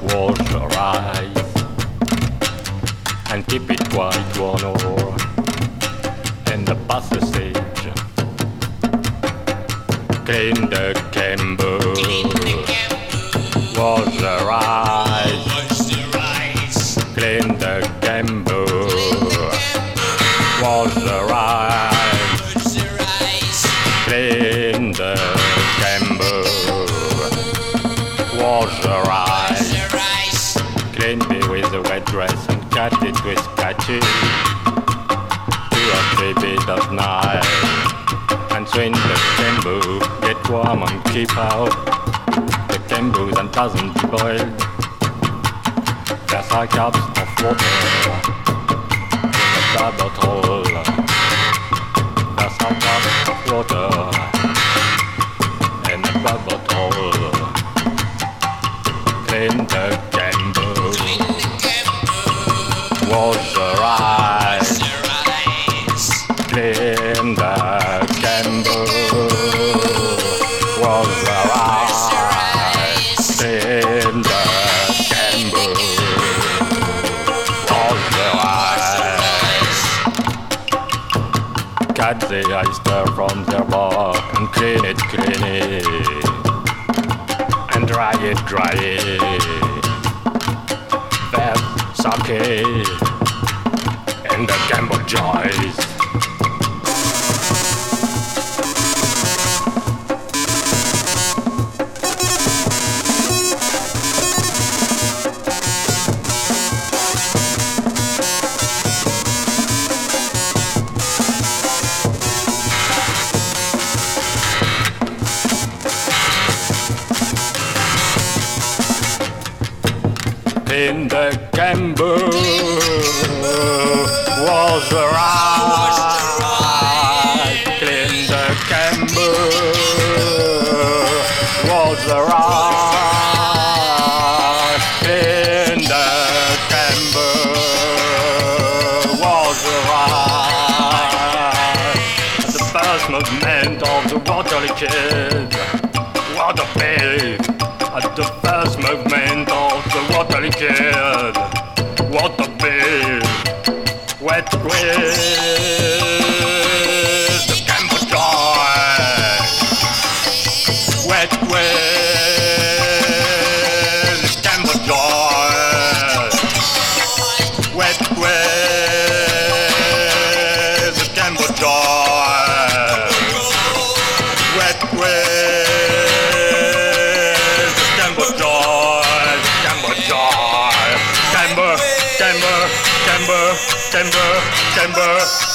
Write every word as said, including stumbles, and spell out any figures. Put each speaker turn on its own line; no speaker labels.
wash your eyes and keep it quiet one hour in the passage. Clean the camber, wash your eyes, clean the camber, wash your eyes, clean the camber, wash your eyes, clean me with a wet dress and cut it with scratches, two or three bits of knife, and swing the camber, get warm and keep out the cambers and doesn't boil. There's high cups of water in the bottle. There's high cups of water in the bottle. Clean the camber, wash your eyes, clean the camber, wash your eyes, clean the camber, wash your eyes. Cut the oyster from the bark and clean it, clean it, and dry it, dry it. There's sake in the camber jars. In the camber, wash your eyes, clean the camber, wash your eyes, clean the camber, wash your eyes. The first movement of the water liquid, what a babe. At the first movement of the water liquid, what a bill, wet with the camber joy, wet with the camber joy, wet with the camber joy, wet with Camber, camber, camber, camber, camber.